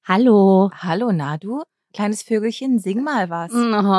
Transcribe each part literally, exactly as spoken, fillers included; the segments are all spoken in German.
Hallo. Hallo, na du? Kleines Vögelchen, sing mal was.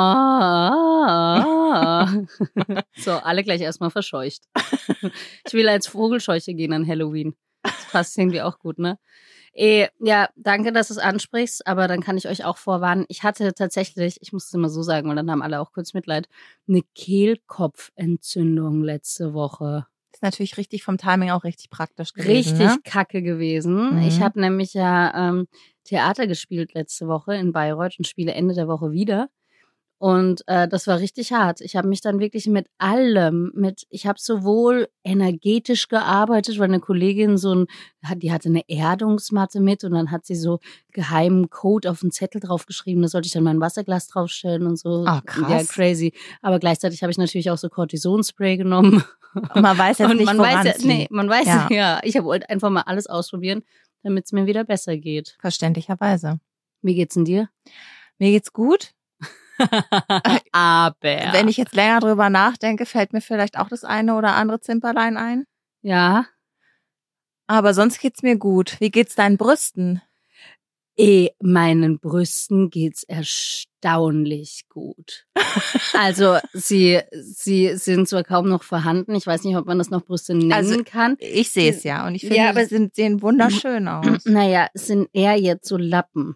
So, alle gleich erstmal verscheucht. Ich will als Vogelscheuche gehen an Halloween. Das passt irgendwie auch gut, ne? Eh, ja, danke, dass du es ansprichst, aber dann kann ich euch auch vorwarnen, ich hatte tatsächlich, ich muss es immer so sagen, weil dann haben alle auch kurz Mitleid, eine Kehlkopfentzündung letzte Woche. Ist natürlich richtig vom Timing auch richtig praktisch gewesen. Richtig ne? kacke gewesen. Mhm. Ich habe nämlich ja ähm, Theater gespielt letzte Woche in Bayreuth und spiele Ende der Woche wieder. Und äh, das war richtig hart. Ich habe mich dann wirklich mit allem, mit, ich habe sowohl energetisch gearbeitet, weil eine Kollegin so ein, die hatte eine Erdungsmatte mit und dann hat sie so geheimen Code auf einen Zettel draufgeschrieben, da sollte ich dann mein Wasserglas draufstellen und so. Ah, krass. Ja, crazy. Aber gleichzeitig habe ich natürlich auch so Cortisonspray genommen. Und man weiß jetzt und nicht, man woran weiß ja, es nee, liegt. man weiß Ja. ja, ja ich wollte einfach mal alles ausprobieren, damit es mir wieder besser geht. Verständlicherweise. Wie geht's denn dir? Mir geht's gut. Aber. Wenn ich jetzt länger drüber nachdenke, fällt mir vielleicht auch das eine oder andere Zimperlein ein. Ja. Aber sonst geht's mir gut. Wie geht's deinen Brüsten? Eh, meinen Brüsten geht's erstaunlich gut. Also sie sie sind zwar kaum noch vorhanden, ich weiß nicht, ob man das noch Brüste nennen Also, kann. Ich sehe es ja und ich finde, Ja, aber- die sind, sehen wunderschön aus. Naja, es sind eher jetzt so Lappen.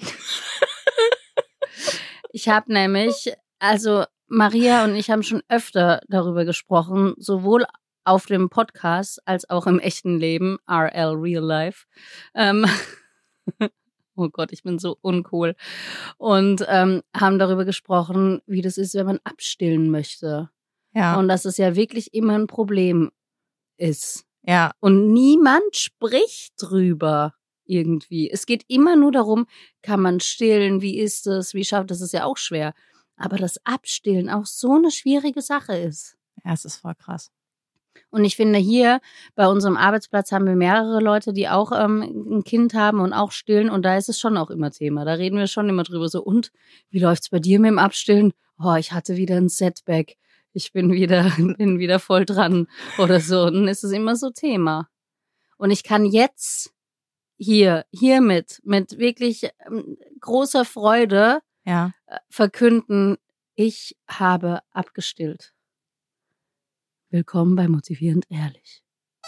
Ich habe nämlich, also Maria und ich haben schon öfter darüber gesprochen, sowohl auf dem Podcast als auch im echten Leben, R L, Real Life. Ähm, oh Gott, ich bin so uncool. Und ähm, haben darüber gesprochen, wie das ist, wenn man abstillen möchte. Ja, Und dass es ja wirklich immer ein Problem ist. ja. Und niemand spricht drüber irgendwie. Es geht immer nur darum, kann man stillen, wie ist es, wie schafft das, ist ja auch schwer. Aber das Abstillen auch so eine schwierige Sache ist. Ja, es ist voll krass. Und ich finde, hier bei unserem Arbeitsplatz haben wir mehrere Leute, die auch ähm, ein Kind haben und auch stillen. Und da ist es schon auch immer Thema. Da reden wir schon immer drüber. So, und wie läuft's bei dir mit dem Abstillen? Oh, ich hatte wieder ein Setback. Ich bin wieder, bin wieder voll dran oder so. Und dann ist es immer so Thema. Und ich kann jetzt hier, hiermit, mit wirklich ähm, großer Freude Ja. äh, verkünden, ich habe abgestillt. Willkommen bei Motivierend Ehrlich.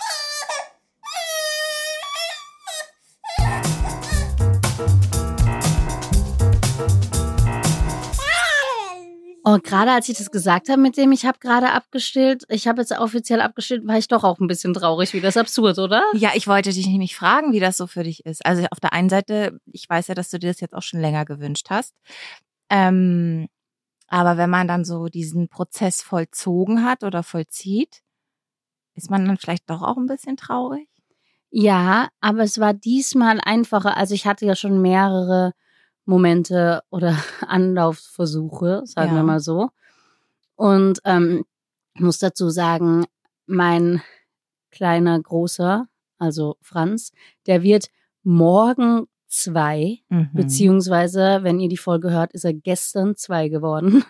Und gerade als ich das gesagt habe mit dem, ich habe gerade abgestillt, ich habe jetzt offiziell abgestillt, war ich doch auch ein bisschen traurig. Wie das absurd, oder? Ja, ich wollte dich nämlich fragen, wie das so für dich ist. Also auf der einen Seite, ich weiß ja, dass du dir das jetzt auch schon länger gewünscht hast. Ähm, aber wenn man dann so diesen Prozess vollzogen hat oder vollzieht, ist man dann vielleicht doch auch ein bisschen traurig? Ja, aber es war diesmal einfacher. Also ich hatte ja schon mehrere Momente oder Anlaufversuche, sagen Ja. wir mal so. Und ähm, ich muss dazu sagen, mein kleiner Großer, also Franz, der wird morgen zwei, Mhm. beziehungsweise, wenn ihr die Folge hört, ist er gestern zwei geworden.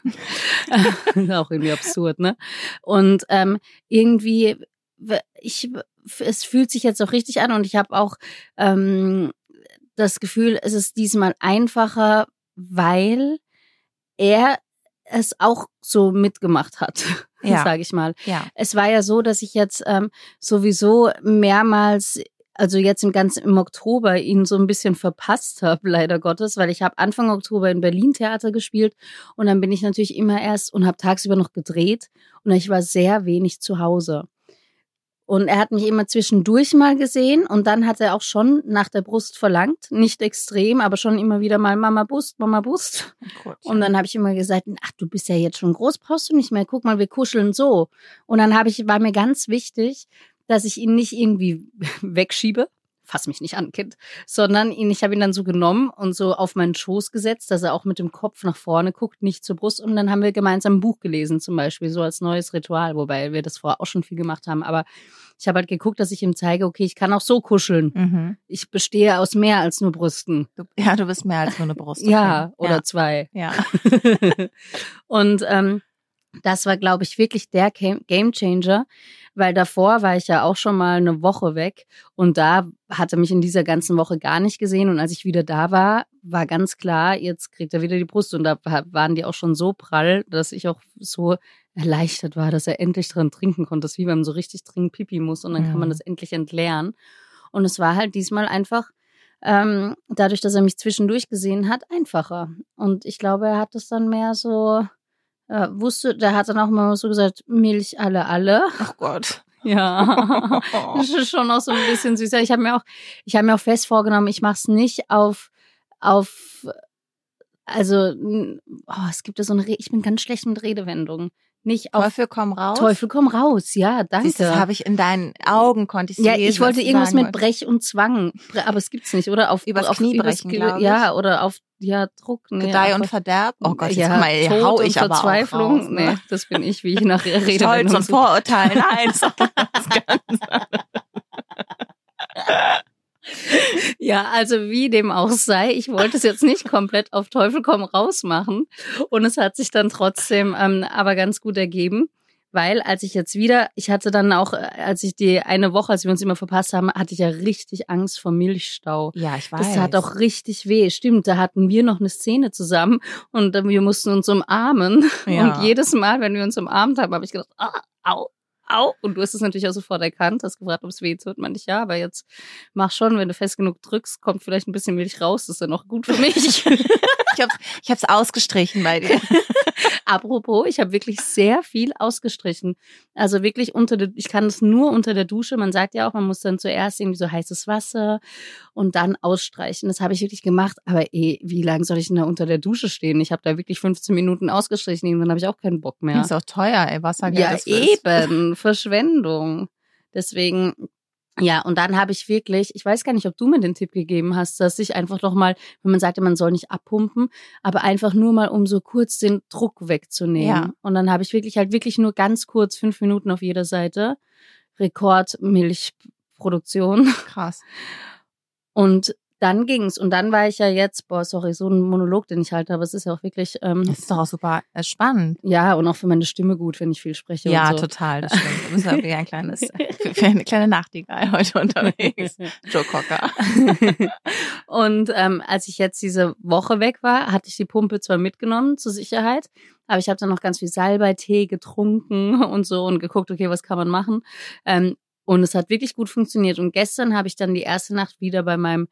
Auch irgendwie absurd, ne? Und ähm, irgendwie, ich, es fühlt sich jetzt auch richtig an und ich habe auch ähm, das Gefühl, es ist diesmal einfacher, weil er es auch so mitgemacht hat, Ja. sage ich mal. Ja. Es war ja so, dass ich jetzt ähm, sowieso mehrmals, also jetzt im ganzen im Oktober ihn so ein bisschen verpasst habe, leider Gottes, weil ich habe Anfang Oktober in Berlin Theater gespielt und dann bin ich natürlich immer erst und habe tagsüber noch gedreht und ich war sehr wenig zu Hause. Und er hat mich immer zwischendurch mal gesehen und dann hat er auch schon nach der Brust verlangt. Nicht extrem, aber schon immer wieder mal Mama Brust, Mama Brust. Gut. Und dann habe ich immer gesagt, ach, du bist ja jetzt schon groß, brauchst du nicht mehr. Guck mal, wir kuscheln so. Und dann habe ich, war mir ganz wichtig, dass ich ihn nicht irgendwie wegschiebe. Fass mich nicht an, Kind. Sondern ihn, ich habe ihn dann so genommen und so auf meinen Schoß gesetzt, dass er auch mit dem Kopf nach vorne guckt, nicht zur Brust. Und dann haben wir gemeinsam ein Buch gelesen, zum Beispiel, so als neues Ritual, wobei wir das vorher auch schon viel gemacht haben. Aber ich habe halt geguckt, dass ich ihm zeige, okay, ich kann auch so kuscheln. Mhm. Ich bestehe aus mehr als nur Brüsten. Du, ja, du bist mehr als nur eine Brust. Ja, oder ja. zwei. Ja. Und ähm, das war, glaube ich, wirklich der Game Changer, weil davor war ich ja auch schon mal eine Woche weg und da hatte mich in dieser ganzen Woche gar nicht gesehen und als ich wieder da war, war ganz klar, jetzt kriegt er wieder die Brust und da waren die auch schon so prall, dass ich auch so erleichtert war, dass er endlich dran trinken konnte. Das ist wie wenn man so richtig dringend Pipi muss und dann kann man das endlich entleeren. Und es war halt diesmal einfach, ähm, dadurch, dass er mich zwischendurch gesehen hat, einfacher. Und ich glaube, er hat das dann mehr so, äh, wusste, der hat dann auch mal so gesagt, Milch alle, alle. Ach Gott. Ja, das ist schon auch so ein bisschen süß. Ich habe mir auch, ich habe mir auch fest vorgenommen, ich mache es nicht auf, auf, also, oh, es gibt ja so eine, Re- ich bin ganz schlecht mit Redewendungen. Nicht auf Teufel komm raus. Teufel komm raus, ja, danke. Siehst, das habe ich in deinen Augen, konnte ich ja, lesen. ich wollte was du irgendwas sagen mit Brech und Zwang, Bre- aber es gibt's nicht, oder? Auf, Übers auf, Knie übers brechen, Ge- glaub ich. Ja, oder auf, ja, Druck. Nee, Gedeih und einfach- Verderb. Oh Gott, jetzt ja, guck mal, ey, Tod hau und ich aber auch Verzweiflung. raus, ne? Nee, das bin ich, wie ich nach Redewendung Stolz und suche. Vorurteil. Nein, das ist was ganz Ja, also wie dem auch sei, ich wollte es jetzt nicht komplett auf Teufel komm raus machen und es hat sich dann trotzdem ähm, aber ganz gut ergeben, weil als ich jetzt wieder, ich hatte dann auch, äh, als ich die eine Woche, als wir uns immer verpasst haben, hatte ich ja richtig Angst vor Milchstau. Ja, ich weiß. Das tat auch richtig weh. Stimmt, da hatten wir noch eine Szene zusammen und äh, wir mussten uns umarmen Ja. und jedes Mal, wenn wir uns umarmt haben, habe ich gedacht, ah, au. Au. Und du hast es natürlich auch sofort erkannt, hast gefragt, ob es weh tut. Meinte ich, ja, aber jetzt mach schon, wenn du fest genug drückst, kommt vielleicht ein bisschen Milch raus. Das ist ja noch gut für mich. Ich hab's, ich hab's ausgestrichen bei dir. Apropos, ich habe wirklich sehr viel ausgestrichen. Also wirklich unter der, ich kann es nur unter der Dusche. Man sagt ja auch, man muss dann zuerst irgendwie so heißes Wasser und dann ausstreichen. Das habe ich wirklich gemacht. Aber eh, wie lange soll ich denn da unter der Dusche stehen? Ich habe da wirklich fünfzehn Minuten ausgestrichen. Irgendwann habe ich auch keinen Bock mehr. Das ist auch teuer, ey, Wassergeld. Ja, das ist- eben. Verschwendung. Deswegen, ja, und dann habe ich wirklich, ich weiß gar nicht, ob du mir den Tipp gegeben hast, dass ich einfach doch mal, wenn man sagte, man soll nicht abpumpen, aber einfach nur mal, um so kurz den Druck wegzunehmen. Ja. Und dann habe ich wirklich halt wirklich nur ganz kurz, fünf Minuten auf jeder Seite, Rekordmilchproduktion. Krass. Und dann ging's. Und dann war ich ja jetzt, boah, sorry, so ein Monolog, den ich halte, aber es ist ja auch wirklich, ähm, Das ist doch auch super äh, spannend. ja, und auch für meine Stimme gut, wenn ich viel spreche Ja, und so. total, das stimmt. Du bist ja wie ein kleines, für, für eine kleine Nachtigall heute unterwegs. Joe Cocker. Und ähm, als ich jetzt diese Woche weg war, hatte ich die Pumpe zwar mitgenommen zur Sicherheit, aber ich habe dann noch ganz viel Salbeitee getrunken und so und geguckt, okay, was kann man machen. Ähm, und es hat wirklich gut funktioniert. Und gestern habe ich dann die erste Nacht wieder bei meinem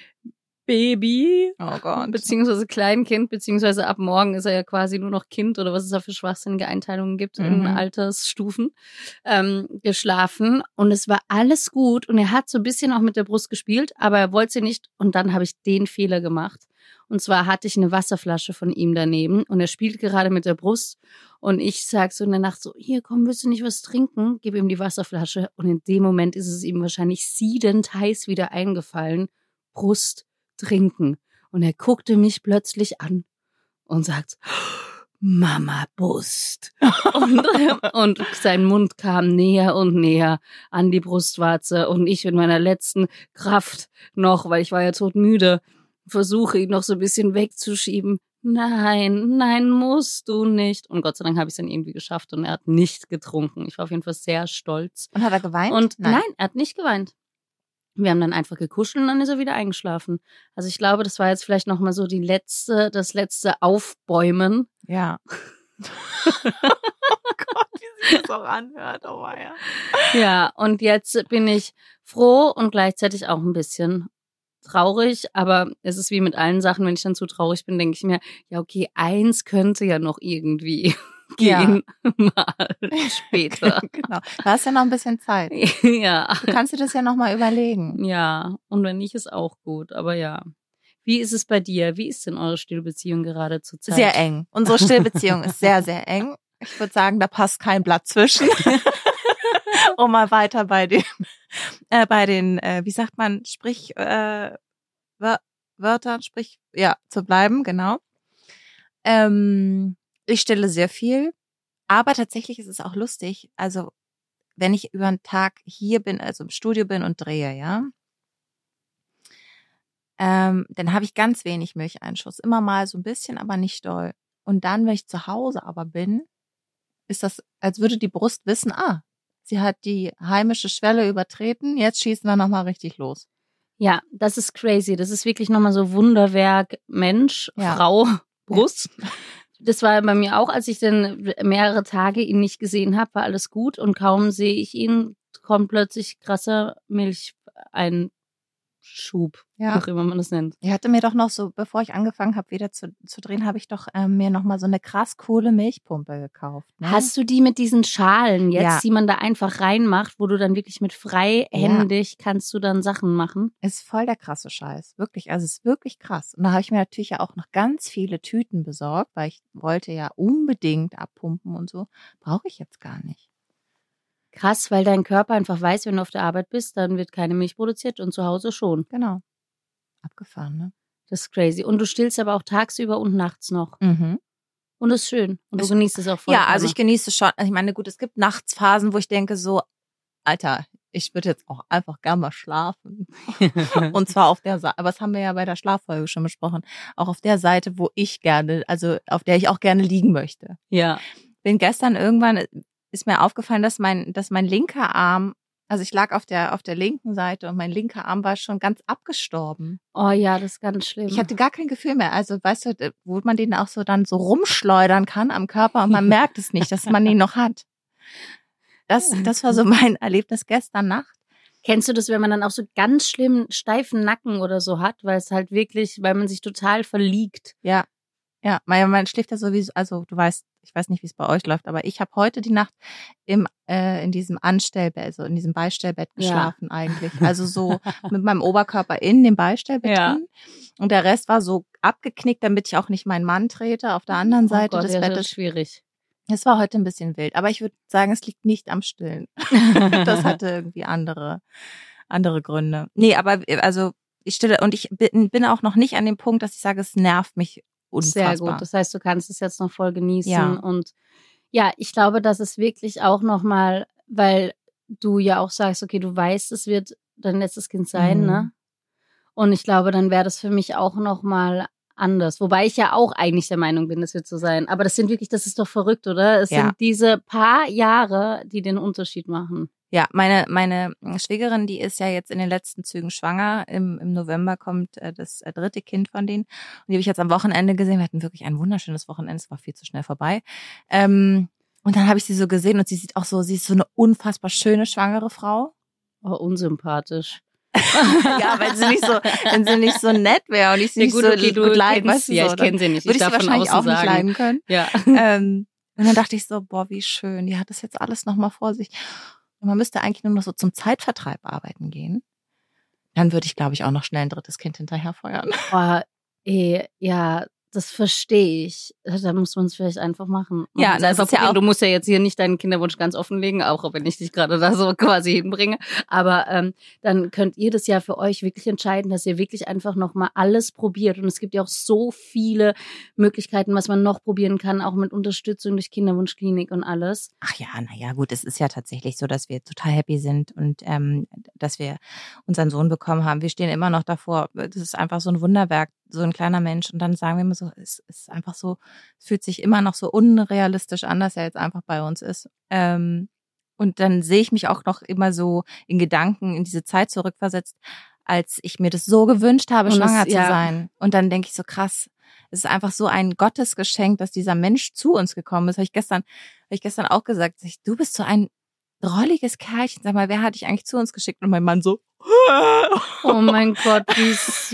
Baby, Oh Gott. beziehungsweise Kleinkind, beziehungsweise ab morgen ist er ja quasi nur noch Kind oder was es da für schwachsinnige Einteilungen gibt in Mhm. Altersstufen, ähm, geschlafen und es war alles gut und er hat so ein bisschen auch mit der Brust gespielt, aber er wollte sie nicht und dann habe ich den Fehler gemacht. Und zwar hatte ich eine Wasserflasche von ihm daneben und er spielt gerade mit der Brust und ich sag so in der Nacht so, hier komm, willst du nicht was trinken? Gib ihm die Wasserflasche und in dem Moment ist es ihm wahrscheinlich siedend heiß wieder eingefallen, Brust trinken. Und er guckte mich plötzlich an und sagt, Mama Brust. und, und sein Mund kam näher und näher an die Brustwarze und ich mit meiner letzten Kraft noch, weil ich war ja todmüde, versuche ihn noch so ein bisschen wegzuschieben. Nein, nein, musst du nicht. Und Gott sei Dank habe ich es dann irgendwie geschafft und er hat nicht getrunken. Ich war auf jeden Fall sehr stolz. Und hat er geweint? Und nein, er hat nicht geweint. Wir haben dann einfach gekuschelt und dann ist er wieder eingeschlafen. Also ich glaube, das war jetzt vielleicht noch mal so die letzte, das letzte Aufbäumen. Ja. Oh Gott, wie sich das auch anhört. Oh ja. Ja, und jetzt bin ich froh und gleichzeitig auch ein bisschen traurig, aber es ist wie mit allen Sachen, wenn ich dann zu traurig bin, denke ich mir, ja okay, eins könnte ja noch irgendwie gehen, mal später. Genau. Du hast ja noch ein bisschen Zeit. Ja. Du kannst dir das ja noch mal überlegen. Ja, und wenn nicht, ist auch gut, aber ja. Wie ist es bei dir? Wie ist denn eure Stillbeziehung gerade zur Zeit? Sehr eng. Unsere Stillbeziehung ist sehr, sehr eng. Ich würde sagen, da passt kein Blatt zwischen. Um mal weiter bei den, äh, bei den, äh, wie sagt man, Sprich, äh, Wör- Wörtern, sprich, ja, zu bleiben, genau. Ähm, ich stille sehr viel, aber tatsächlich ist es auch lustig. Also, wenn ich über einen Tag hier bin, also im Studio bin und drehe, ja, ähm, dann habe ich ganz wenig Milcheinschuss. Immer mal so ein bisschen, aber nicht doll. Und dann, wenn ich zu Hause aber bin, ist das, als würde die Brust wissen, ah, sie hat die heimische Schwelle übertreten, jetzt schießen wir nochmal richtig los. Ja, das ist crazy. Das ist wirklich nochmal so Wunderwerk Mensch, Ja. Frau, Brust. Das war bei mir auch, als ich dann mehrere Tage ihn nicht gesehen habe, war alles gut und kaum sehe ich ihn, kommt plötzlich krasser Milcheinschub, Ja. wie auch immer man das nennt. Ich hatte mir doch noch so, bevor ich angefangen habe, wieder zu, zu drehen, habe ich doch ähm, mir nochmal so eine krass coole Milchpumpe gekauft. Ne? Hast du die mit diesen Schalen jetzt, Ja. die man da einfach reinmacht, wo du dann wirklich mit freihändig kannst du dann Sachen machen? Ist voll der krasse Scheiß. Wirklich, also es ist wirklich krass. Und da habe ich mir natürlich ja auch noch ganz viele Tüten besorgt, weil ich wollte ja unbedingt abpumpen und so. Brauche ich jetzt gar nicht. Krass, weil dein Körper einfach weiß, wenn du auf der Arbeit bist, dann wird keine Milch produziert und zu Hause schon. Genau. Abgefahren, ne? Das ist crazy. Und du stillst aber auch tagsüber und nachts noch. Mhm. Und das ist schön. Und du Ich- genießt es auch voll. Ja, also ich genieße es schon. Also ich meine, gut, es gibt Nachtsphasen, wo ich denke so, Alter, ich würde jetzt auch einfach gern mal schlafen. Und zwar auf der Seite, aber das haben wir ja bei der Schlaffolge schon besprochen, auch auf der Seite, wo ich gerne, also auf der ich auch gerne liegen möchte. Ja. Bin gestern irgendwann, ist mir aufgefallen, dass mein, dass mein linker Arm, also ich lag auf der, auf der linken Seite und mein linker Arm war schon ganz abgestorben. Oh ja, das ist ganz schlimm. Ich hatte gar kein Gefühl mehr. Also weißt du, wo man den auch so dann so rumschleudern kann am Körper und man merkt es nicht, dass man ihn noch hat. Das, das war so mein Erlebnis gestern Nacht. Kennst du das, wenn man dann auch so ganz schlimm steifen Nacken oder so hat, weil es halt wirklich, weil man sich total verliegt. Ja, ja, man, man schläft ja sowieso, also du weißt, ich weiß nicht, wie es bei euch läuft, aber ich habe heute die Nacht im äh, in diesem Anstellbett, also in diesem Beistellbett Ja. geschlafen eigentlich. Also so mit meinem Oberkörper in dem Beistellbett Ja. drin. Und der Rest war so abgeknickt, damit ich auch nicht meinen Mann trete auf der anderen Seite oh Gott, des ja, das ist Bettes. schwierig. Es war heute ein bisschen wild, aber ich würde sagen, es liegt nicht am Stillen. Das hatte irgendwie andere andere Gründe. Nee, aber also ich stille und ich bin, bin auch noch nicht an dem Punkt, dass ich sage, es nervt mich unfassbar. Sehr gut. Das heißt, du kannst es jetzt noch voll genießen. Ja. Und ja, ich glaube, das ist wirklich auch nochmal, weil du ja auch sagst, okay, du weißt, es wird dein letztes Kind sein, Mhm. ne? Und ich glaube, dann wäre das für mich auch nochmal anders. Wobei ich ja auch eigentlich der Meinung bin, es wird so sein. Aber das sind wirklich, das ist doch verrückt, oder? Es Ja. sind diese paar Jahre, die den Unterschied machen. Ja, meine meine Schwägerin, die ist ja jetzt in den letzten Zügen schwanger. Im, im November kommt äh, das äh, dritte Kind von denen. Und die habe ich jetzt am Wochenende gesehen. Wir hatten wirklich ein wunderschönes Wochenende. Es war viel zu schnell vorbei. Ähm, und dann habe ich sie so gesehen und sie sieht auch so, sie ist so eine unfassbar schöne schwangere Frau. Oh, unsympathisch. Ja, wenn sie nicht so, wenn sie nicht so nett wäre und ich sie Ja, nicht gut, so okay, du gut leiden, kennst weißt du, sie, ja, so, ich kenne sie nicht. würde Ich ich sie darf von wahrscheinlich außen auch nicht sagen. leiden können. Ja. Ähm, und dann dachte ich so, boah, wie schön, die hat das jetzt alles nochmal vor sich. Und man müsste eigentlich nur noch so zum Zeitvertreib arbeiten gehen. Dann würde ich, glaube ich, auch noch schnell ein drittes Kind hinterher feuern. Oh, eh, ja, das verstehe ich. Da muss man es vielleicht einfach machen. Man Ja, muss das einfach ist ja probieren. auch- Du musst ja jetzt hier nicht deinen Kinderwunsch ganz offenlegen, auch wenn ich dich gerade da so quasi hinbringe. Aber ähm, dann könnt ihr das ja für euch wirklich entscheiden, dass ihr wirklich einfach nochmal alles probiert. Und es gibt ja auch so viele Möglichkeiten, was man noch probieren kann, auch mit Unterstützung durch Kinderwunschklinik und alles. Ach ja, naja, gut, es ist ja tatsächlich so, dass wir total happy sind und ähm, dass wir unseren Sohn bekommen haben. Wir stehen immer noch davor. Das ist einfach so ein Wunderwerk, so ein kleiner Mensch. Und dann sagen wir immer so, es ist einfach so, es fühlt sich immer noch so unrealistisch an, dass er jetzt einfach bei uns ist. Ähm, und dann sehe ich mich auch noch immer so in Gedanken in diese Zeit zurückversetzt, als ich mir das so gewünscht habe, Und das- schwanger zu ja. sein. Und dann denke ich so, krass, es ist einfach so ein Gottesgeschenk, dass dieser Mensch zu uns gekommen ist. Habe ich gestern, habe ich gestern auch gesagt, ich, du bist so ein drolliges Kerlchen. Sag mal, wer hat dich eigentlich zu uns geschickt? Und mein Mann so, Oh mein Gott, wie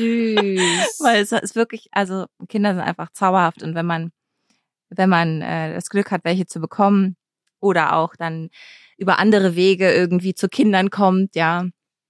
süß. weil es ist wirklich, also Kinder sind einfach zauberhaft und wenn man, wenn man äh, das Glück hat, welche zu bekommen oder auch dann über andere Wege irgendwie zu Kindern kommt, ja,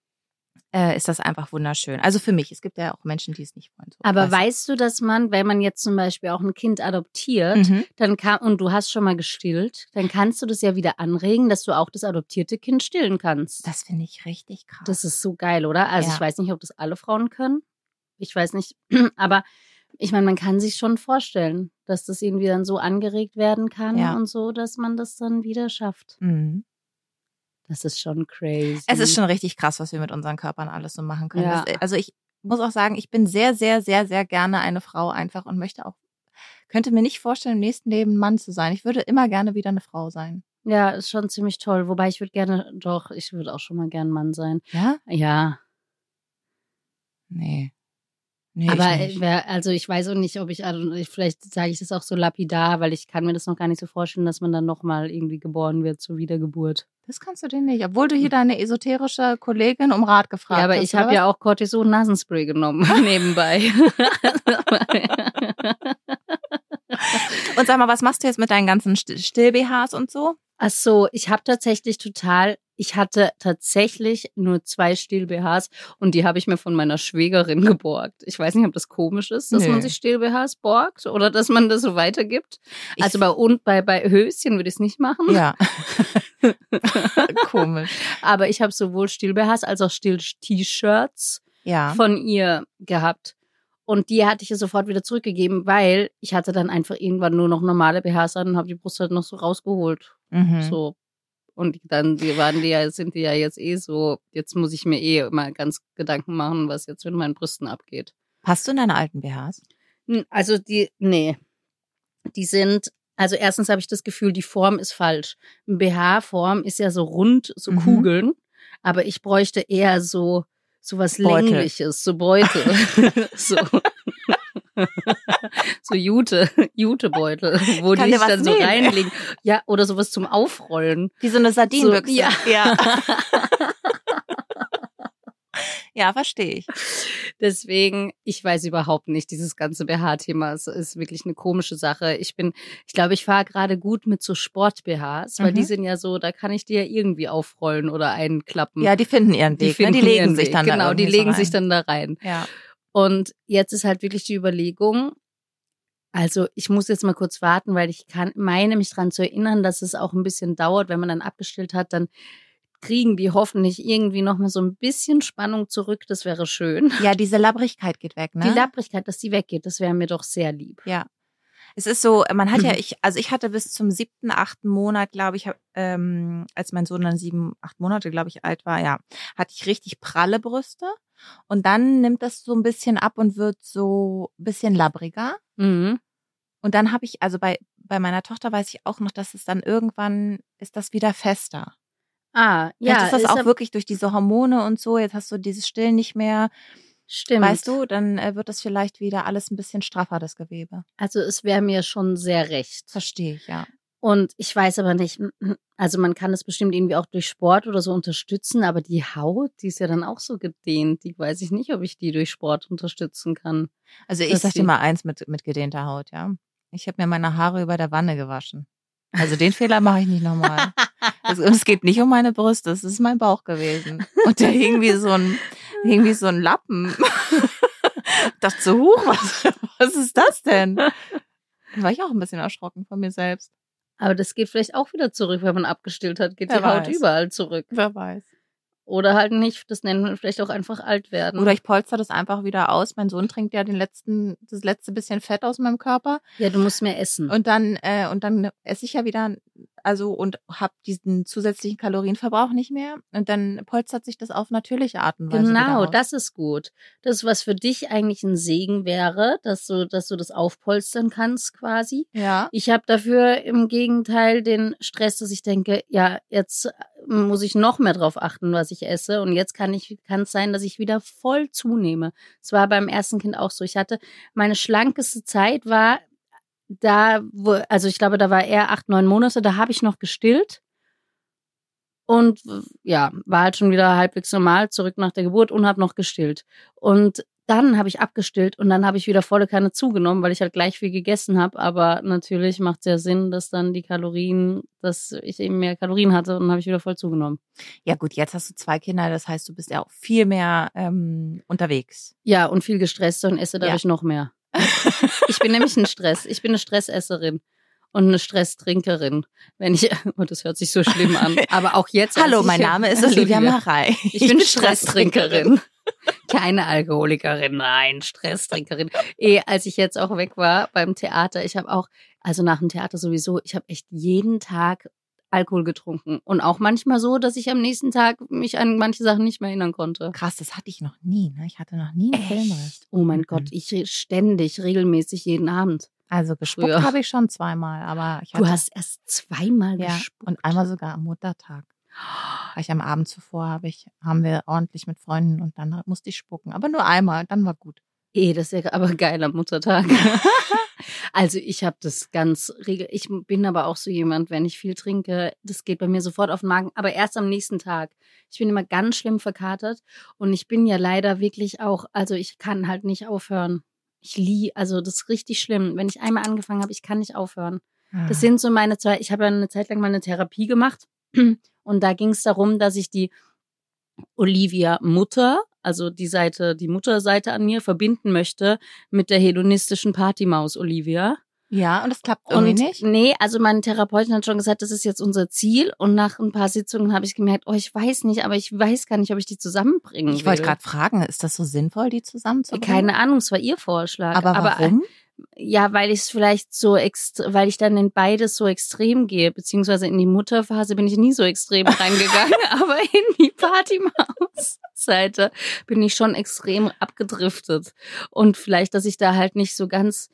äh, ist das einfach wunderschön. Also für mich, es gibt ja auch Menschen, die es nicht wollen. So, Aber weißt du. weißt du, dass man, wenn man jetzt zum Beispiel auch ein Kind adoptiert, Mhm. dann kann, und du hast schon mal gestillt, dann kannst du das ja wieder anregen, dass du auch das adoptierte Kind stillen kannst. Das finde ich richtig krass. Das ist so geil, oder? Also Ja. ich weiß nicht, ob das alle Frauen können. Ich weiß nicht. Aber ich meine, man kann sich schon vorstellen, dass das irgendwie dann so angeregt werden kann Ja. und so, dass man das dann wieder schafft. Mhm. Das ist schon crazy. Es ist schon richtig krass, was wir mit unseren Körpern alles so machen können. Ja. Das, also ich muss auch sagen, ich bin sehr, sehr, sehr, sehr gerne eine Frau einfach und möchte auch, könnte mir nicht vorstellen, im nächsten Leben ein Mann zu sein. Ich würde immer gerne wieder eine Frau sein. Ja, ist schon ziemlich toll. Wobei ich würde gerne, doch, ich würde auch schon mal gern Mann sein. Ja? Ja. Nee. Nee, Aber ich äh, nicht. wer, also ich weiß auch nicht, ob ich, also ich- vielleicht sage ich das auch so lapidar, weil ich kann mir das noch gar nicht so vorstellen, dass man dann nochmal irgendwie geboren wird zur Wiedergeburt. Das kannst du dir nicht. Obwohl du hier deine esoterische Kollegin um Rat gefragt Ja, aber hast, ich oder habe ja auch Cortison-Nasenspray genommen nebenbei. Und sag mal, was machst du jetzt mit deinen ganzen Still-B Hs und so? Ach so, ich habe tatsächlich total, ich hatte tatsächlich nur zwei Still-B Hs und die habe ich mir von meiner Schwägerin geborgt. Ich weiß nicht, ob das komisch ist, dass Nö. man sich Still-B Hs borgt oder dass man das so weitergibt. Ich- Also bei, und bei, bei Höschen würde ich es nicht machen. Ja. Komisch. Aber ich habe sowohl Still-B Hs als auch Still-T-Shirts Ja. von ihr gehabt. Und die hatte ich ihr sofort wieder zurückgegeben, weil ich hatte dann einfach irgendwann nur noch normale B Hs an und habe die Brust halt noch so rausgeholt. Mhm. So. Und dann die waren die ja, sind die ja jetzt eh so, jetzt muss ich mir eh mal ganz Gedanken machen, was jetzt mit meinen Brüsten abgeht. Passt du in deine alten B Hs? Hm, Also die, nee. Die sind, also erstens habe ich das Gefühl, die Form ist falsch. Ein B H-Form ist ja so rund, so Mhm. Kugeln, aber ich bräuchte eher so, so was Beutel. Längliches, so Beutel. so. so Jute, Jutebeutel, wo Kann die dir ich was dann so nähen? reinlegen. Ja, oder sowas zum Aufrollen. Wie so eine Sardinenbüchse. So, ja. ja. Ja, verstehe ich. Deswegen, ich weiß überhaupt nicht, dieses ganze B H-Thema ist, ist wirklich eine komische Sache. Ich bin, ich glaube, ich fahre gerade gut mit so Sport-B Hs, weil Mhm. die sind ja so, da kann ich die ja irgendwie aufrollen oder einklappen. Ja, die finden ihren Weg. finden ne? Die legen ihren sich Weg. dann da Genau, die irgendwie so legen rein. sich dann da rein. Ja. Und jetzt ist halt wirklich die Überlegung, also ich muss jetzt mal kurz warten, weil ich kann, meine mich dran zu erinnern, dass es auch ein bisschen dauert, wenn man dann abgestillt hat, dann kriegen die hoffentlich irgendwie noch mal so ein bisschen Spannung zurück. Das wäre schön. Ja, diese Labbrigkeit geht weg, ne? Die Labbrigkeit, dass die weggeht, das wäre mir doch sehr lieb. Ja. Es ist so, man hat ja, ich, also ich hatte bis zum siebten, achten Monat, glaube ich, ähm, als mein Sohn dann sieben, acht Monate, glaube ich, alt war, ja, hatte ich richtig pralle Brüste. Und dann nimmt das so ein bisschen ab und wird so ein bisschen labbriger. Mhm. Und dann habe ich, also bei, bei meiner Tochter weiß ich auch noch, dass es dann irgendwann ist das wieder fester. Ah, Vielleicht ja. ist das ist auch ab- wirklich durch diese Hormone und so, jetzt hast du dieses Stillen nicht mehr, Stimmt. weißt du, dann äh, wird das vielleicht wieder alles ein bisschen straffer, das Gewebe. Also es wäre mir schon sehr recht. Verstehe ich, ja. Und ich weiß aber nicht, also man kann es bestimmt irgendwie auch durch Sport oder so unterstützen, aber die Haut, die ist ja dann auch so gedehnt. Die weiß ich nicht, ob ich die durch Sport unterstützen kann. Also ich Dass sag dir die- mal eins mit, mit gedehnter Haut, ja. Ich habe mir meine Haare über der Wanne gewaschen. Also den Fehler mache ich nicht nochmal. Es, und es geht nicht um meine Brüste, es ist mein Bauch gewesen. Und der hing wie so ein, hing wie so ein Lappen. Ich dachte so, huch, was, was ist das denn? Da war ich auch ein bisschen erschrocken von mir selbst. Aber das geht vielleicht auch wieder zurück, wenn man abgestillt hat, geht Wer die Haut weiß. überall zurück. Wer weiß. Oder halt nicht, das nennt man vielleicht auch einfach alt werden. Oder ich polster das einfach wieder aus. Mein Sohn trinkt ja den letzten, das letzte bisschen Fett aus meinem Körper. Ja, du musst mehr essen. Und dann, äh, und dann esse ich ja wieder, also und habe diesen zusätzlichen Kalorienverbrauch nicht mehr. Und dann polstert sich das auf natürliche Art und Weise wieder Genau, aus. das ist gut. Das, was für dich eigentlich ein Segen wäre, dass du, dass du das aufpolstern kannst quasi. Ja. Ich habe dafür im Gegenteil den Stress, dass ich denke, ja, jetzt muss ich noch mehr drauf achten, was ich esse. Und jetzt kann ich, kann es sein, dass ich wieder voll zunehme. Es war beim ersten Kind auch so. Ich hatte, meine schlankeste Zeit war da, wo, also ich glaube, da war er acht, neun Monate, da habe ich noch gestillt. Und ja, war halt schon wieder halbwegs normal, zurück nach der Geburt und habe noch gestillt. Und dann habe ich abgestillt und dann habe ich wieder volle Kanne zugenommen, weil ich halt gleich viel gegessen habe. Aber natürlich macht es ja Sinn, dass dann die Kalorien, dass ich eben mehr Kalorien hatte und dann habe ich wieder voll zugenommen. Ja gut, jetzt hast du zwei Kinder, das heißt, du bist ja auch viel mehr ähm, unterwegs. Ja, und viel gestresster und esse dadurch noch mehr. Ich bin nämlich ein Stress. Ich bin eine Stressesserin und eine Stresstrinkerin. Wenn ich, und das hört sich so schlimm an, aber auch jetzt. als Hallo, ich- mein Name ist Olivia. Olivia Marei. Ich bin Stresstrinkerin. Keine Alkoholikerin, nein, Stresstrinkerin. Eh, als ich jetzt auch weg war beim Theater, ich habe auch, also nach dem Theater sowieso, ich habe echt jeden Tag Alkohol getrunken. Und auch manchmal so, dass ich am nächsten Tag mich an manche Sachen nicht mehr erinnern konnte. Krass, das hatte ich noch nie. Ne? Ich hatte noch nie einen Filmriss. Oh mein Mhm. Gott, ich ständig, regelmäßig, jeden Abend. Also gespuckt Früher. habe ich schon zweimal, aber ich hatte, Du hast erst zweimal ja, gespuckt. und einmal sogar am Muttertag. War ich am Abend zuvor, habe ich, haben wir ordentlich mit Freunden und dann musste ich spucken. Aber nur einmal, dann war gut. Eh, das ist ja aber geil am Muttertag. Also ich habe das ganz regel. Ich bin aber auch so jemand, wenn ich viel trinke, das geht bei mir sofort auf den Magen, aber erst am nächsten Tag. Ich bin immer ganz schlimm verkatert und ich bin ja leider wirklich auch, also ich kann halt nicht aufhören. Ich liebe, also das ist richtig schlimm. Wenn ich einmal angefangen habe, ich kann nicht aufhören. Das sind so meine zwei, ich habe ja eine Zeit lang mal eine Therapie gemacht und da ging es darum, dass ich die Olivia Mutter, also die Seite, die Mutterseite an mir verbinden möchte mit der hedonistischen Partymaus Olivia. Ja, und das klappt irgendwie Und nicht. nee, also meine Therapeutin hat schon gesagt, das ist jetzt unser Ziel. Und nach ein paar Sitzungen habe ich gemerkt, oh, ich weiß nicht, aber ich weiß gar nicht, ob ich die zusammenbringen Ich wollte will. gerade fragen, ist das so sinnvoll, die zusammenzubringen? Keine Ahnung, es war ihr Vorschlag. Aber warum? Ja, weil ich es vielleicht so ext weil ich dann in beides so extrem gehe, beziehungsweise in die Mutterphase bin ich nie so extrem reingegangen, aber in die Partymaus-Seite bin ich schon extrem abgedriftet. Und vielleicht, dass ich da halt nicht so ganz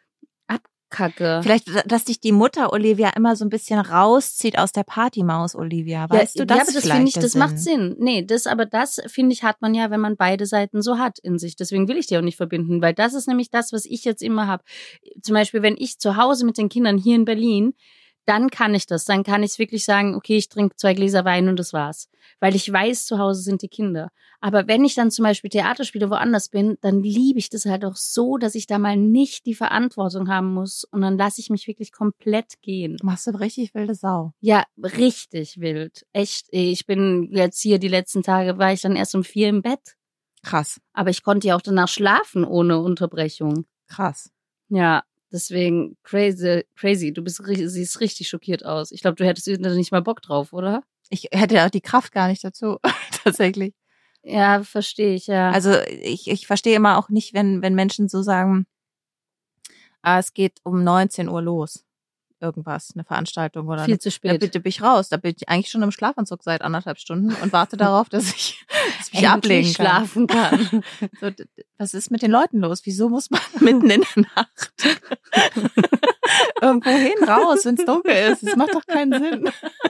abkacke. Vielleicht, dass dich die Mutter Olivia immer so ein bisschen rauszieht aus der Partymaus Olivia. Weißt ja, du, das ja, aber das vielleicht finde ich, der das Sinn? macht Sinn. Nee, das, aber das, finde ich, hat man ja, wenn man beide Seiten so hat in sich. Deswegen will ich die auch nicht verbinden, weil das ist nämlich das, was ich jetzt immer habe. Zum Beispiel, wenn ich zu Hause mit den Kindern hier in Berlin, dann kann ich das. Dann kann ich wirklich sagen, okay, ich trinke zwei Gläser Wein und das war's. Weil ich weiß, zu Hause sind die Kinder. Aber wenn ich dann zum Beispiel Theater spiele, woanders bin, dann liebe ich das halt auch so, dass ich da mal nicht die Verantwortung haben muss. Und dann lasse ich mich wirklich komplett gehen. Machst du eine richtig wilde Sau. Ja, richtig wild. Echt. Ich bin jetzt hier die letzten Tage, war ich dann erst um vier im Bett. Krass, Aber ich konnte ja auch danach schlafen ohne Unterbrechung. krass. Ja, deswegen crazy, crazy. Du bist, ri- siehst richtig schockiert aus. Ich glaube, du hättest da nicht mal Bock drauf, oder? Ich hätte auch die Kraft gar nicht dazu, tatsächlich. Ja, verstehe ich, ja. Also ich, ich verstehe immer auch nicht, wenn, wenn Menschen so sagen, ah, es geht um neunzehn Uhr los. Irgendwas, eine Veranstaltung oder Viel eine, zu Da spät. bitte bin ich raus. Da bin ich eigentlich schon im Schlafanzug seit anderthalb Stunden und warte darauf, dass ich, dass ich mich Endlich ablegen kann. schlafen kann. So, d- d- was ist mit den Leuten los? Wieso muss man mitten in der Nacht irgendwo hin, raus, wenn es dunkel ist? Das macht doch keinen Sinn.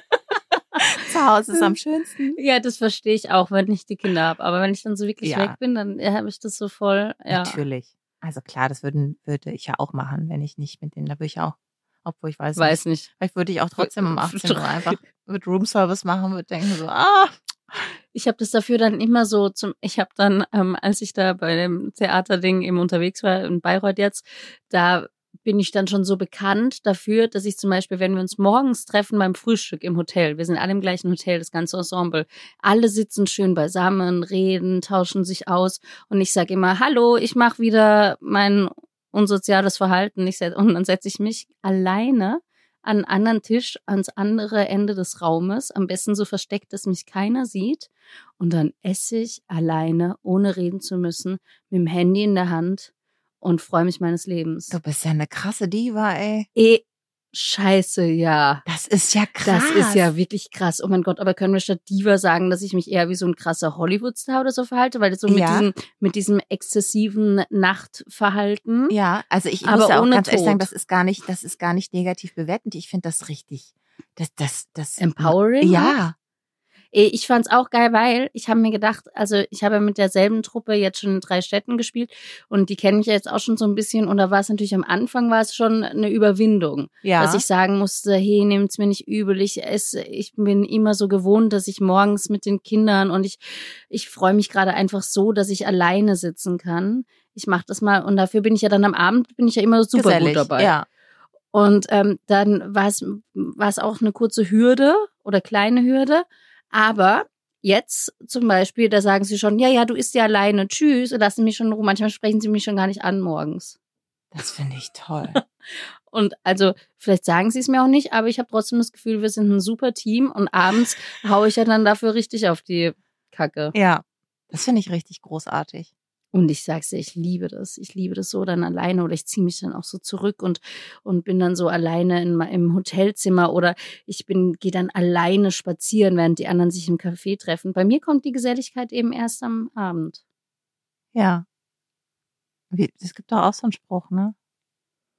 Zu Hause ist am schönsten. Ja, das verstehe ich auch, wenn ich die Kinder habe. Aber wenn ich dann so wirklich Ja. weg bin, dann ja, habe ich das so voll, ja. Natürlich. Also klar, das würden, würde ich ja auch machen, wenn ich nicht mit denen, da würde ich auch, obwohl ich weiß, Weiß nicht, nicht. vielleicht würde ich auch trotzdem um achtzehn Uhr einfach mit Roomservice machen, würde denken so, ah, Ich habe das dafür dann immer so zum, ich habe dann, ähm, als ich da bei dem Theaterding eben unterwegs war, in Bayreuth jetzt, da bin ich dann schon so bekannt dafür, dass ich zum Beispiel, wenn wir uns morgens treffen beim Frühstück im Hotel, wir sind alle im gleichen Hotel, das ganze Ensemble, alle sitzen schön beisammen, reden, tauschen sich aus und ich sage immer, hallo, ich mache wieder mein unsoziales Verhalten ich setz, und dann setze ich mich alleine an einen anderen Tisch ans andere Ende des Raumes, am besten so versteckt, dass mich keiner sieht. Und dann esse ich alleine, ohne reden zu müssen, mit dem Handy in der Hand und freue mich meines Lebens. du bist ja eine krasse Diva, ey. Eh, scheiße, ja. Das ist ja krass. Das ist ja wirklich krass. Oh mein Gott, aber können wir statt Diva sagen, dass ich mich eher wie so ein krasser Hollywood-Star oder so verhalte? Weil das so mit Ja. diesem, mit diesem exzessiven Nachtverhalten. Ja, also ich Aber muss ja auch ohne ganz ehrlich sagen, Tod. das ist gar nicht, das ist gar nicht negativ bewertend. Ich finde das richtig, das, das, das. Empowering? Ja. Eh, Ich fand's auch geil, weil ich habe mir gedacht, also ich habe ja mit derselben Truppe jetzt schon in drei Städten gespielt und die kennen mich ja jetzt auch schon so ein bisschen und da war es natürlich am Anfang war es schon eine Überwindung, Ja. dass ich sagen musste, hey, nehmt's mir nicht übel, ich esse, ich bin immer so gewohnt, dass ich morgens mit den Kindern und ich ich freue mich gerade einfach so, dass ich alleine sitzen kann. Ich mache das mal und dafür bin ich ja dann am Abend bin ich ja immer super Gesellig. gut dabei. Ja. Und ähm, dann war es war es auch eine kurze Hürde oder kleine Hürde. Aber jetzt zum Beispiel, da sagen sie schon, ja, ja, du isst ja alleine, tschüss, und lassen mich schon in Ruhe. Manchmal sprechen sie mich schon gar nicht an morgens. Das finde ich toll. Und also, vielleicht sagen sie es mir auch nicht, aber ich habe trotzdem das Gefühl, wir sind ein super Team und abends haue ich ja dann dafür richtig auf die Kacke. Ja. Das finde ich richtig großartig. Und ich sag's dir, ich liebe das. Ich liebe das so dann alleine oder ich ziehe mich dann auch so zurück und und bin dann so alleine in, ma- im Hotelzimmer oder ich bin gehe dann alleine spazieren, während die anderen sich im Café treffen. Bei mir kommt die Geselligkeit eben erst am Abend. Ja. Wie, es gibt doch auch so einen Spruch, ne?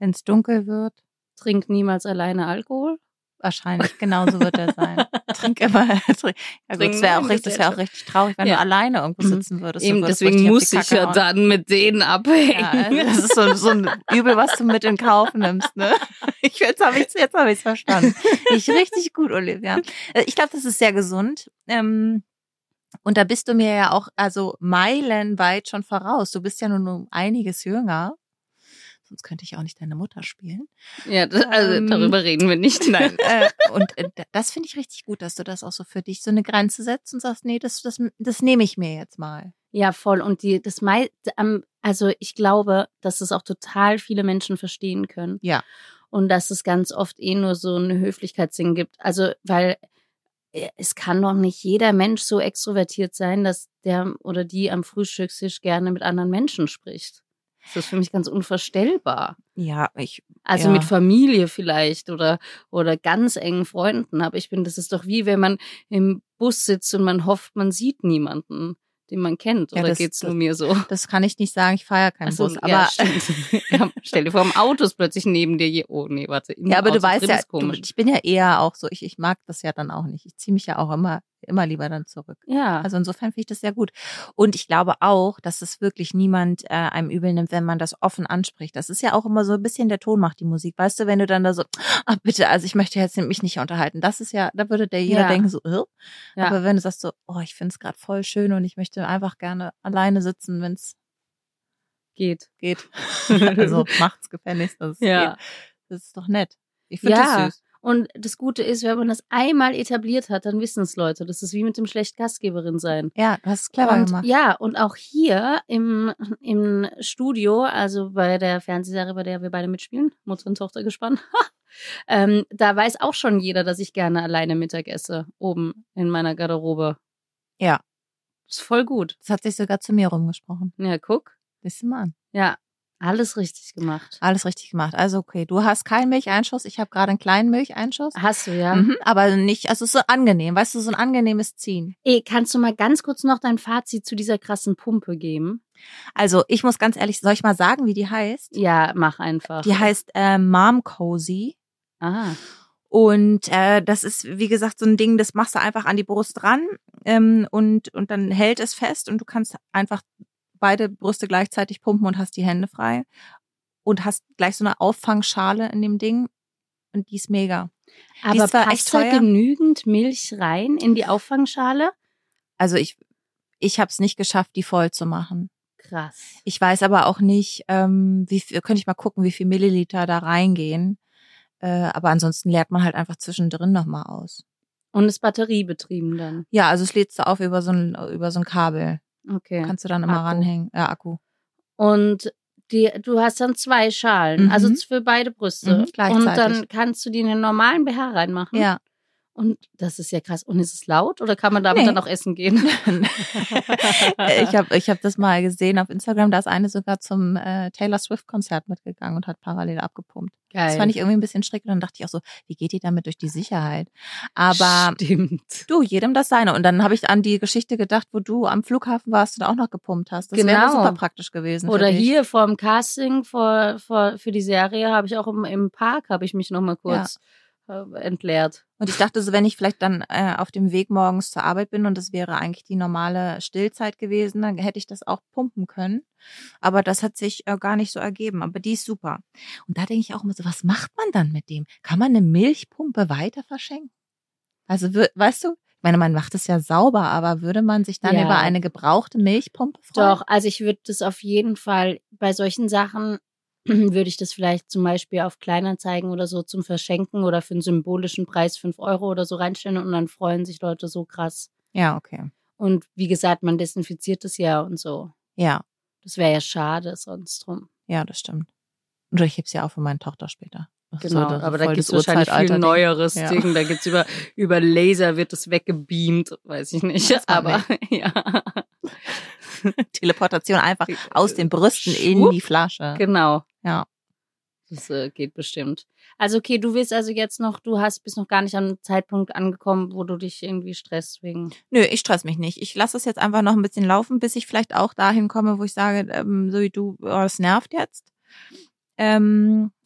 Wenn es dunkel wird. Trink niemals alleine Alkohol. Wahrscheinlich, genauso wird er sein. Trink immer. Trink. Ja gut, das wäre auch, richtig, das wär auch richtig traurig, wenn ja. du alleine irgendwo sitzen würdest. Eben, würdest deswegen muss ich ja hauen. Dann mit denen abhängen. Ja, also das ist so, so ein Übel, was du mit in Kauf nimmst. Ne? Ich, jetzt habe ich jetzt hab ich's verstanden. Nicht richtig gut, Olivia. Ich glaube, das ist sehr gesund. Ähm, und da bist du mir ja auch also meilenweit schon voraus. Du bist ja nur um einiges jünger. Sonst könnte ich auch nicht deine Mutter spielen. Ja, das, also ähm, darüber reden wir nicht. Nein. äh, und äh, das finde ich richtig gut, dass du das auch so für dich so eine Grenze setzt und sagst, nee, das, das, das nehme ich mir jetzt mal. Ja, voll. Und die, das mei- also ich glaube, dass es auch total viele Menschen verstehen können. Ja. Und dass es ganz oft eh nur so eine Höflichkeitssinn gibt. Also, weil es kann doch nicht jeder Mensch so extrovertiert sein, dass der oder die am Frühstückstisch gerne mit anderen Menschen spricht. Das ist für mich ganz unvorstellbar. Ja, ich. Also ja. mit Familie vielleicht oder oder ganz engen Freunden. Aber ich finde, das ist doch wie, wenn man im Bus sitzt und man hofft, man sieht niemanden, den man kennt. Oder ja, das, geht's nur das, mir so? Das kann ich nicht sagen. Ich fahre ja keinen so, Bus. Aber ja, stimmt. Ja, stell dir vor, im Auto ist plötzlich neben dir. Oh nee, warte. Ja, aber Auto du weißt ja, du, ich bin ja eher auch so. Ich ich mag das ja dann auch nicht. Ich ziehe mich ja auch immer immer lieber dann zurück. Ja. Also insofern finde ich das sehr gut. Und ich glaube auch, dass es wirklich niemand äh, einem übel nimmt, wenn man das offen anspricht. Das ist ja auch immer so ein bisschen der Ton macht die Musik. Weißt du, wenn du dann da so, ach bitte, also ich möchte jetzt mich nicht unterhalten. Das ist ja, da würde der jeder ja. denken so, äh? Ja. Aber wenn du sagst so, oh, ich finde es gerade voll schön und ich möchte einfach gerne alleine sitzen, wenn es geht. Geht. Also macht's gefälligst, dass es ja. geht. Das ist doch nett. Ich finde ja. das süß. Und das Gute ist, wenn man das einmal etabliert hat, dann wissen es Leute. Das ist wie mit dem schlecht Gastgeberin sein. Ja, du hast es clever und, gemacht. Ja, und auch hier im, im Studio, also bei der Fernsehserie, bei der wir beide mitspielen, Mutter und Tochter gespannt, ähm, da weiß auch schon jeder, dass ich gerne alleine Mittag esse, oben in meiner Garderobe. Ja. Das ist voll gut. Das hat sich sogar zu mir rumgesprochen. Ja, guck. Siehst du mal an. Ja. Alles richtig gemacht. Alles richtig gemacht. Also okay, du hast keinen Milcheinschuss. Ich habe gerade einen kleinen Milcheinschuss. Hast du, ja. Mhm, aber nicht, also es ist so angenehm. Weißt du, so ein angenehmes Ziehen. Ey, kannst du mal ganz kurz noch dein Fazit zu dieser krassen Pumpe geben? Also ich muss ganz ehrlich, soll ich mal sagen, wie die heißt? Ja, mach einfach. Die heißt äh, Mom Cozy. Ah. Und äh, das ist, wie gesagt, so ein Ding, das machst du einfach an die Brust ran ähm, und, und dann hält es fest und du kannst einfach beide Brüste gleichzeitig pumpen und hast die Hände frei und hast gleich so eine Auffangschale in dem Ding und die ist mega. Aber die ist zwar passt da genügend Milch rein in die Auffangschale? Also ich ich habe es nicht geschafft, die voll zu machen. Krass. Ich weiß aber auch nicht, ähm, wie viel, könnte ich mal gucken, wie viel Milliliter da reingehen. Äh, aber ansonsten leert man halt einfach zwischendrin nochmal aus. Und ist batteriebetrieben dann? Ja, also es lädst du auf über so ein über so ein Kabel. Okay. Kannst du dann immer Akku. ranhängen. Ja, Akku. Und die, du hast dann zwei Schalen, Mhm. also für beide Brüste. Mhm, gleichzeitig. Und dann kannst du die in den normalen B H reinmachen. Ja. Und das ist ja krass. Und ist es laut oder kann man damit Nee. dann auch essen gehen? ich habe ich hab das mal gesehen auf Instagram, da ist eine sogar zum äh, Taylor Swift Konzert mitgegangen und hat parallel abgepumpt. Geil. Das fand ich irgendwie ein bisschen schräg und dann dachte ich auch so, wie geht die damit durch die Sicherheit? Aber Stimmt. du, jedem das seine. Und dann habe ich an die Geschichte gedacht, wo du am Flughafen warst und auch noch gepumpt hast. Das wäre Genau. super praktisch gewesen. Oder für dich. hier vor dem Casting vor, vor, für die Serie habe ich auch im, im Park, habe ich mich noch mal kurz ja. äh, entleert. Und ich dachte so, wenn ich vielleicht dann äh, auf dem Weg morgens zur Arbeit bin und das wäre eigentlich die normale Stillzeit gewesen, dann hätte ich das auch pumpen können. Aber das hat sich äh, gar nicht so ergeben. Aber die ist super. Und da denke ich auch immer so, was macht man dann mit dem? Kann man eine Milchpumpe weiter verschenken? Also, we- weißt du, ich meine, man macht es ja sauber, aber würde man sich dann Ja. über eine gebrauchte Milchpumpe freuen? Doch, also ich würde das auf jeden Fall bei solchen Sachen würde ich das vielleicht zum Beispiel auf Kleinanzeigen oder so zum Verschenken oder für einen symbolischen Preis fünf Euro oder so reinstellen und dann freuen sich Leute so krass. Ja, okay. Und wie gesagt, man desinfiziert es ja und so. Ja, Das wäre ja schade sonst drum. ja, das stimmt. Und ich heb's ja auch für meine Tochter später. Das ist Genau, so, das ist aber da voll gibt's das wahrscheinlich viel Urzeitalter-Ding. neueres Ja. Ding. Da gibt's über, über Laser wird es weggebeamt, weiß ich nicht. Weiß man Aber ja. Teleportation einfach aus den Brüsten in Schwupp. die Flasche. Genau. Ja. Das äh, geht bestimmt. Also okay, du willst also jetzt noch, du hast bist noch gar nicht am Zeitpunkt angekommen, wo du dich irgendwie stresst wegen. Nö, ich stress mich nicht. Ich lasse es jetzt einfach noch ein bisschen laufen, bis ich vielleicht auch dahin komme, wo ich sage, ähm, so wie du, oh, das nervt jetzt. Ähm,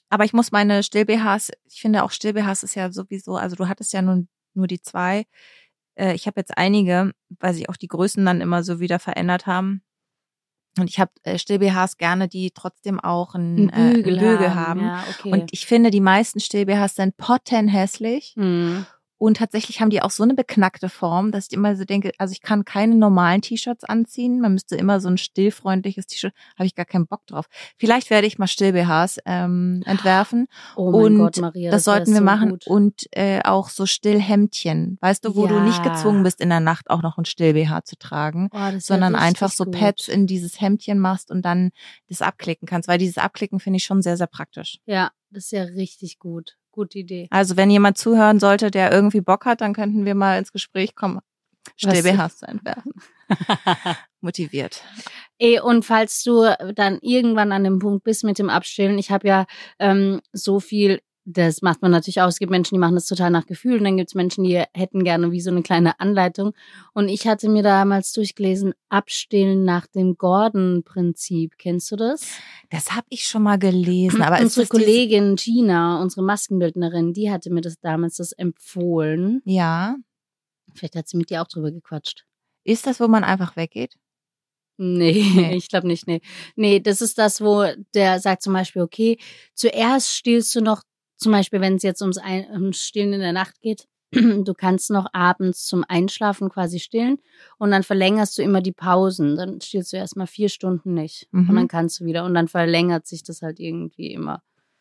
aber ich muss meine Still-B Hs, ich finde auch Still-B Hs ist ja sowieso, also du hattest ja nun nur die zwei. Äh, ich habe jetzt einige, weil sich auch die Größen dann immer so wieder verändert haben. Und ich habe äh, Still-B Hs gerne, die trotzdem auch einen, Ein Bügel, äh, einen Bügel haben. haben. Ja, okay. Und ich finde, die meisten Still-B Hs sind pottenhässlich. Mhm. Und tatsächlich haben die auch so eine beknackte Form, dass ich immer so denke, also ich kann keine normalen T-Shirts anziehen. Man müsste immer so ein stillfreundliches T-Shirt, habe ich gar keinen Bock drauf. Vielleicht werde ich mal Still-B Hs ähm, entwerfen. Oh mein und Gott, Maria, das, das sollten wär wir so machen. gut. Und äh, auch so Stillhemdchen, weißt du, wo Ja. du nicht gezwungen bist, in der Nacht auch noch ein Still-B H zu tragen, Oh, das wär sondern richtig einfach so gut. Pads in dieses Hemdchen machst und dann das abklicken kannst. Weil dieses Abklicken finde ich schon sehr, sehr praktisch. Ja, das ist ja richtig gut. Gute Idee. Also wenn jemand zuhören sollte, der irgendwie Bock hat, dann könnten wir mal ins Gespräch kommen, Still-B Hs zu entwerfen. Motiviert. Ey, und falls du dann irgendwann an dem Punkt bist mit dem Abstillen, ich habe ja ähm, so viel, das macht man natürlich auch, es gibt Menschen, die machen das total nach Gefühl und dann gibt es Menschen, die hätten gerne wie so eine kleine Anleitung. Und ich hatte mir damals durchgelesen, Abstillen nach dem Gordon-Prinzip. Kennst du das? Das habe ich schon mal gelesen, aber unsere ist das Kollegin Gina, unsere Maskenbildnerin, die hatte mir das damals das empfohlen. diese, ja. Vielleicht hat sie mit dir auch drüber gequatscht. Ist das, wo man einfach weggeht? Nee, Nee. ich glaube nicht, nee. Nee, das ist das, wo der sagt zum Beispiel, okay, zuerst stillst du noch, zum Beispiel, wenn es jetzt ums, Ein- ums Stillen in der Nacht geht, du kannst noch abends zum Einschlafen quasi stillen und dann verlängerst du immer die Pausen. Dann stillst du erstmal vier Stunden nicht Mhm. und dann kannst du wieder und dann verlängert sich das halt irgendwie immer.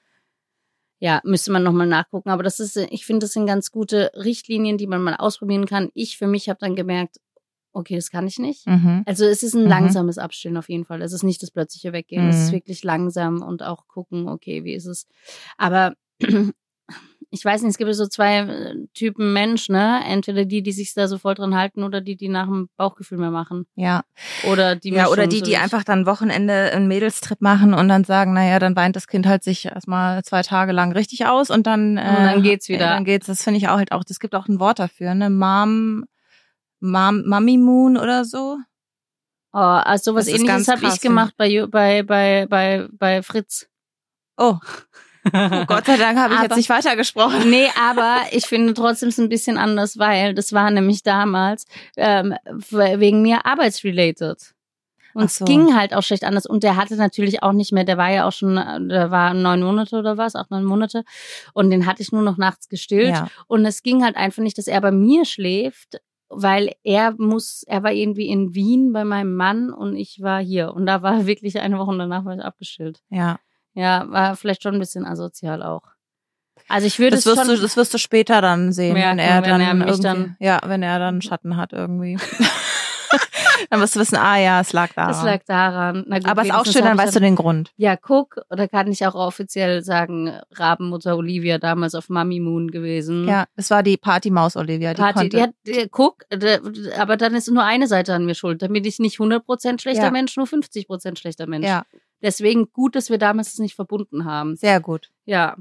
Ja, müsste man nochmal nachgucken, aber das ist, ich finde, das sind ganz gute Richtlinien, die man mal ausprobieren kann. Ich für mich habe dann gemerkt, okay, das kann ich nicht. Mhm. Also es ist ein Mhm. langsames Abstillen auf jeden Fall. Es ist nicht das plötzliche Weggehen. Mhm. Es ist wirklich langsam und auch gucken, okay, wie ist es. Aber ich weiß nicht, es gibt so zwei äh, Typen Mensch, ne? Entweder die, die sich da so voll dran halten oder die, die nach dem Bauchgefühl mehr machen. Ja. Oder die Ja, oder Mischung, die, so die wie einfach dann Wochenende einen Mädelstrip machen und dann sagen, naja, dann weint das Kind halt sich erstmal zwei Tage lang richtig aus und dann, äh, Und dann geht's wieder. äh, Dann geht's, das finde ich auch halt auch, es gibt auch ein Wort dafür, ne? Mom, Mom, Mummy Moon oder so. Oh, also sowas Das ist Ähnliches ganz habe krass, ich gemacht bei, Ju- bei, bei, bei, bei Fritz. Oh. Oh, Gott sei Dank habe ich Aber- jetzt nicht weitergesprochen. Nee, aber ich finde trotzdem es ein bisschen anders, weil das war nämlich damals ähm, wegen mir arbeitsrelated. Und Ach es so. ging halt auch schlecht anders. Und der hatte natürlich auch nicht mehr, der war ja auch schon, der war neun Monate oder was, acht, neun Monate. Und den hatte ich nur noch nachts gestillt. Ja. Und es ging halt einfach nicht, dass er bei mir schläft, weil er muss, er war irgendwie in Wien bei meinem Mann und ich war hier. Und da war wirklich eine Woche danach war ich abgestillt. Ja. Ja, war vielleicht schon ein bisschen asozial auch. Also ich würde Das es wirst schon... du, das wirst du später dann sehen, Merken, wenn er wenn dann, er mich irgendwie, dann- ja, wenn er dann Schatten hat irgendwie. Dann wirst du wissen, ah ja, es lag daran. Das lag daran. Na gut, Aber ist auch wenigstens schön, hab dann ich weißt du den Grund. Ja, guck, oder kann ich auch offiziell sagen, Rabenmutter Olivia damals auf Mummy Moon gewesen. Ja, das war die Partymaus Olivia, die Party, konnte. die hat, die, guck, die, aber dann ist nur eine Seite an mir schuld. Dann bin ich nicht hundert Prozent schlechter Ja. Mensch, nur fünfzig Prozent schlechter Mensch. Ja, Deswegen gut, dass wir damals das nicht verbunden haben. sehr gut. Ja.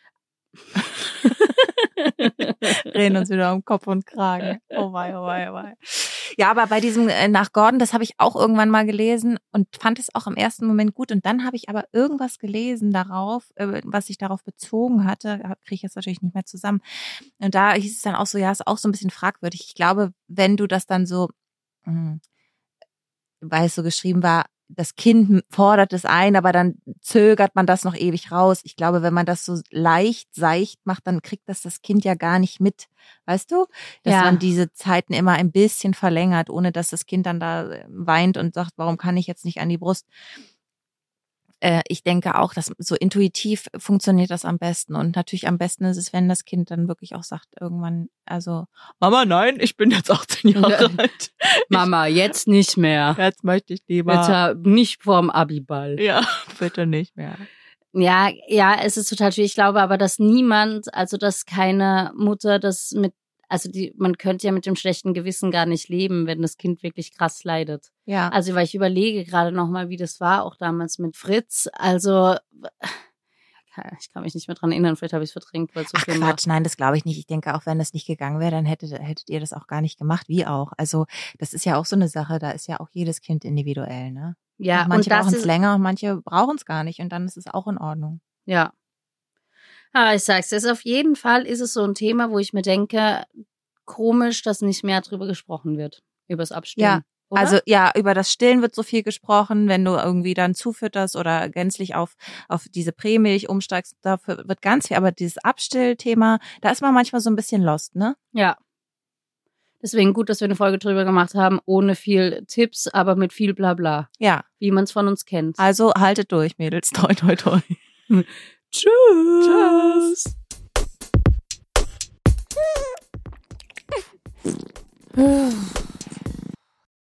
Drehen uns wieder um Kopf und Kragen. Oh wei, oh wei, oh wei. Ja, aber bei diesem äh, nach Gordon, das habe ich auch irgendwann mal gelesen und fand es auch im ersten Moment gut. Und dann habe ich aber irgendwas gelesen darauf, äh, was sich darauf bezogen hatte, kriege ich jetzt natürlich nicht mehr zusammen. Und da hieß es dann auch so, ja, ist auch so ein bisschen fragwürdig. Ich glaube, wenn du das dann so, mh, weil es so geschrieben war, das Kind fordert es ein, aber dann zögert man das noch ewig raus. Ich glaube, wenn man das so leicht, seicht macht, dann kriegt das das Kind ja gar nicht mit. Weißt du? Dass Ja. man diese Zeiten immer ein bisschen verlängert, ohne dass das Kind dann da weint und sagt, warum kann ich jetzt nicht an die Brust? Äh, ich denke auch, dass so intuitiv funktioniert das am besten. Und natürlich am besten ist es, wenn das Kind dann wirklich auch sagt, irgendwann, also, Mama, nein, ich bin jetzt achtzehn Jahre alt. Mama, jetzt nicht mehr. Jetzt möchte ich lieber. Bitte nicht vorm Abiball. Ja, bitte nicht mehr. Ja, ja, es ist total schwierig. Ich glaube aber, dass niemand, also dass keine Mutter das mit, also die, man könnte ja mit dem schlechten Gewissen gar nicht leben, wenn das Kind wirklich krass leidet. Ja. Also, weil ich überlege gerade nochmal, wie das war, auch damals mit Fritz. Also, ich kann mich nicht mehr dran erinnern, vielleicht habe ich es verdrängt, weil es so Ach schlimm war. Quatsch, nein, das glaube ich nicht. Ich denke, auch wenn das nicht gegangen wäre, dann hättet, hättet ihr das auch gar nicht gemacht. Wie auch. Also das ist ja auch so eine Sache, da ist ja auch jedes Kind individuell, ne? Ja, und manche und das brauchen es ist, länger und manche brauchen es gar nicht und dann ist es auch in Ordnung. ja. Ah, ich sag's, es ist auf jeden Fall ist es so ein Thema, wo ich mir denke, komisch, dass nicht mehr drüber gesprochen wird, übers Abstillen. Ja, oder? also ja, über das Stillen wird so viel gesprochen, wenn du irgendwie dann zufütterst oder gänzlich auf auf diese Prämilch umsteigst, dafür wird ganz viel, aber dieses Abstillthema, da ist man manchmal so ein bisschen lost, ne? Ja. Deswegen gut, dass wir eine Folge drüber gemacht haben, ohne viel Tipps, aber mit viel Blabla, Ja, wie man es von uns kennt. also haltet durch, Mädels, toi toi toi. Tschüss. Tschüss.